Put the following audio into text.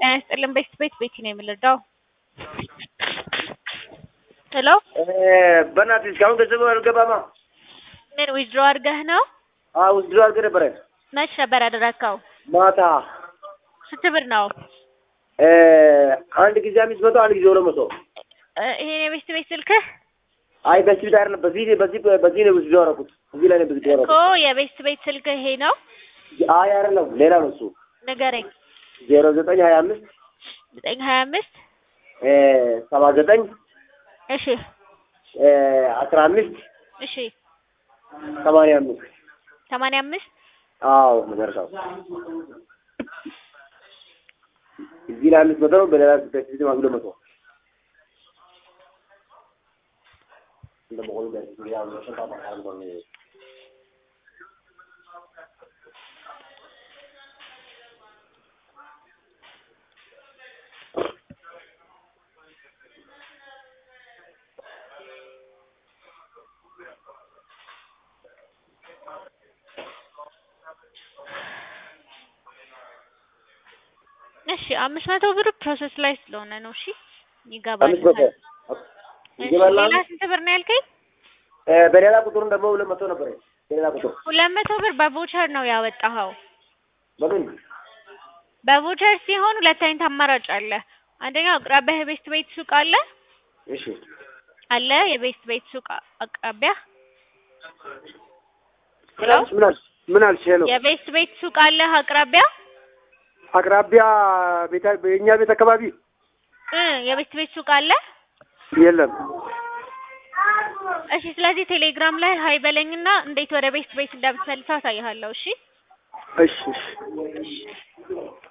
ጤና ይስጥልን ቤት ቤቲ ነው የምልዳው። ሄሎ በእናትህ እስካሁን ገንዘብ አልገባማ። ምን ዊዝድሮ አድርገህ ነው? አዎ ዊዝድሮ አድርገህ ነበረ። መች ነበር ያደረግከው? ማታ። ስንት ብር ነው? አንድ ጊዜ 500 አንድ ጊዜ 200። ይሄ ነው ቤት ስልክህ? አይ በዚህ ዳር ነው በዚህ ነው ዊዝድሮ አደረኩት። እዚህ ላይ ነው ዊዝድሮ አደረኩት እኮ የቤት ስልክህ ይሄ ነው? አይ አይደለም ሌላ ነው እሱ። ንገረኝ። 0925 925 79 እሺ 15 እሺ 85 85 አዎ መጨረሻው እዚህ ላይ 500 ነው። በሌላ በዚህ ደግሞ 200 እንደሞሉ ጋር ያው ሸንታ ባካል ነው። እሺ 500 ብር ፕሮሰስ ላይ ስለሆነ ነው። እሺ ይገባል። ሌላ ስንት ብር ነው ያልከኝ? በሌላ ቁጥር ደግሞ 200 ነበር። በሌላ ቁጥር 200 ብር በቮቸር ነው ያወጣኸው? በምን በቮቸር ሲሆን ሁለት አይነት አማራጭ አለ። አንደኛው አቅራቢያ ቤት ሱቅ አለ። እሺ አለ የቤት ሱቅ አቅራቢያ። ምን አልሽ? ሄሎ የቤት ሱቅ አለ አቅራቢያ? አቅራቢያ የኛ ቤት አካባቢ የቤት ሱቅ አለ? የለም። እሺ ስለዚህ ቴሌግራም ላይ ሀይ በለኝና እንዴት ወደ ቤት እንደምትመልሰው አሳይሃለሁ። እሺ እሺ